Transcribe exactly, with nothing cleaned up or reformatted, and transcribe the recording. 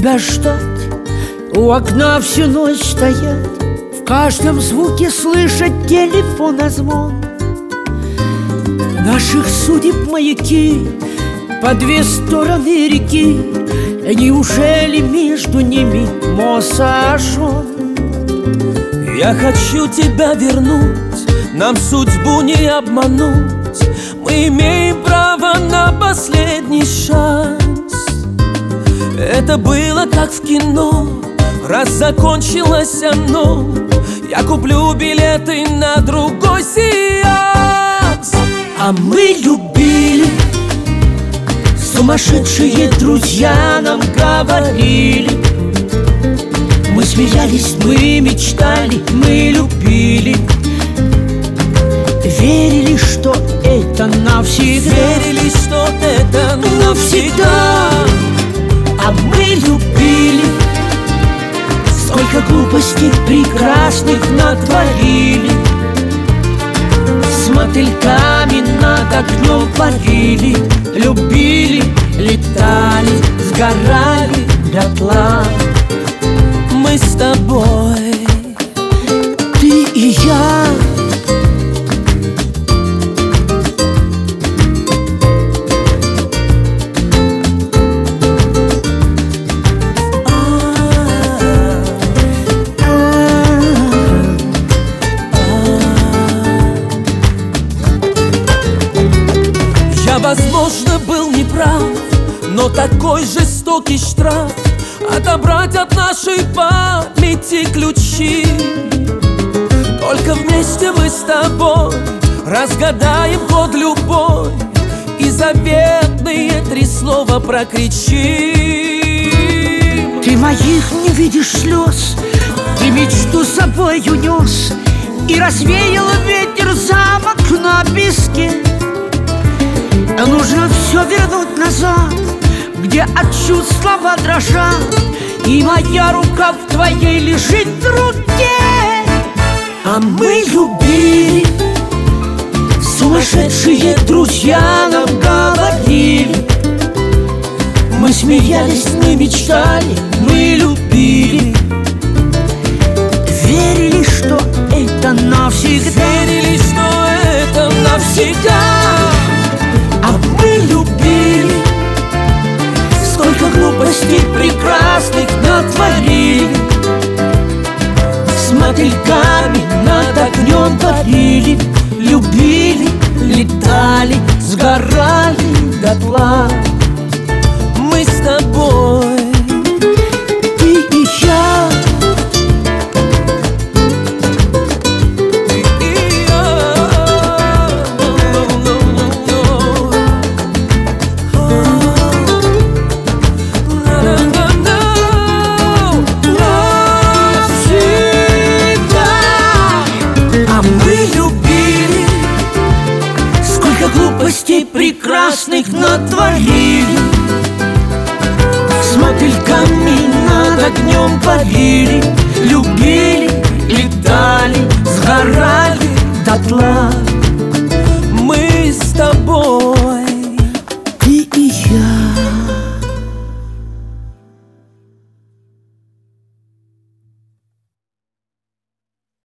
тебя ждать, у окна всю ночь стоять, в каждом звуке слышать телефона звон. Наших судеб маяки по две стороны реки, неужели между ними мост сожжен? Я хочу тебя вернуть, нам судьбу не обмануть. Мы имеем право на последний шанс. Это было как в кино, раз закончилось оно, я куплю билеты на другой сеанс. А мы любили, сумасшедшие друзья нам говорили. Мы смеялись, мы мечтали, мы любили. Верили, что это навсегда. Верили, что это навсегда. А мы любили, сколько глупостей прекрасных натворили. С мотыльками над огнем парили. Любили, летали, сгорали дотла. Мы с тобой, ты и я. Я, возможно, был неправ, но такой жестокий штраф — отобрать от нашей памяти ключи. Только вместе мы с тобой разгадаем код любой и заветные три слова прокричим. Ты моих не видишь слез, ты мечту с собой унес и развеял ветер замок на песке. Нужно все вернуть назад, где от чувств слова дрожат, и моя рука в твоей лежит в руке. А мы любили, сумасшедшие друзья нам говорили. Мы смеялись, мы мечтали, мы любили. Верили, что это навсегда. Верили, что это навсегда. А мы любили, сколько глупостей прекрасных натворили. С мотыльками над огнем парили. Любили, летали, сгорали дотла. Мы с тобой, ты и я. Глупостей прекрасных натворили. С мотыльками над огнем парили. Любили, летали, сгорали дотла. мы с тобой.